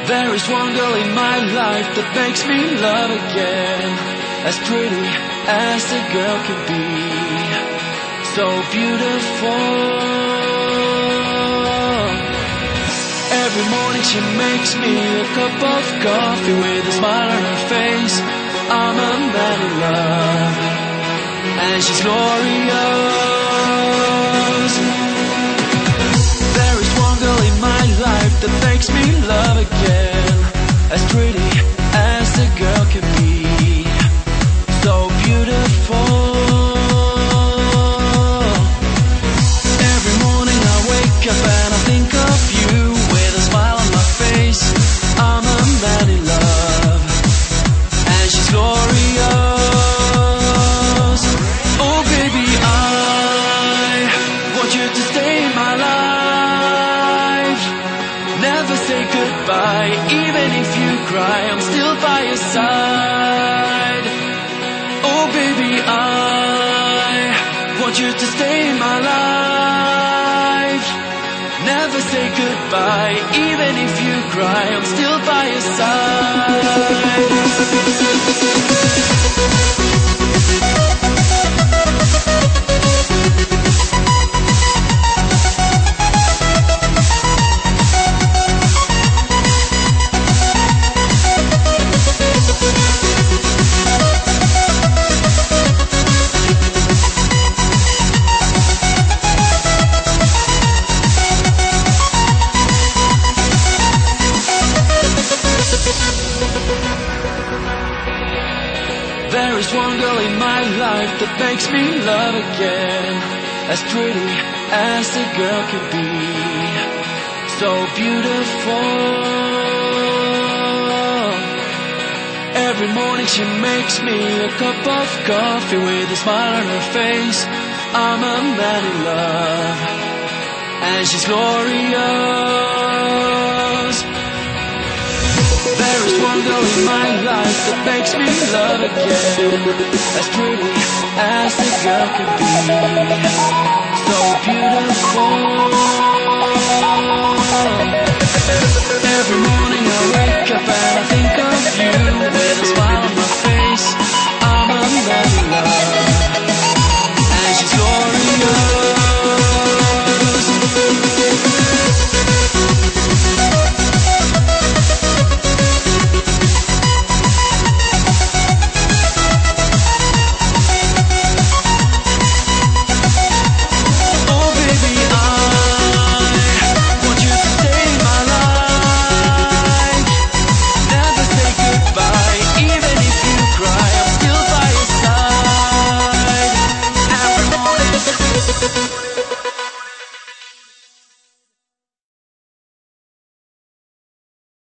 There is one girl in my life that makes me love again. As pretty as a girl can be, so beautiful. Every morning she makes me a cup of coffee with a smile on her face. I'm a man in love, and she's glorious. There is one girl in my life that makes me love again. As pretty as a girl can be, so beautiful. Every morning I wake up and I think of you with a smile on my face. I'm a man in love, and she's glorious. Oh baby, I want you to stay in my life. Never say goodbye, even if you cry, I'm still by your side. Oh baby, I want you to stay in my life. Never say goodbye, even if you cry, I'm still by your side. There is one girl in my life that makes me love again. As pretty as a girl can be, so beautiful. Every morning she makes me a cup of coffee with a smile on her face. I'm a man in love, and she's glorious. There is one girl in my life that makes me love again. As pretty as a girl can be, so beautiful.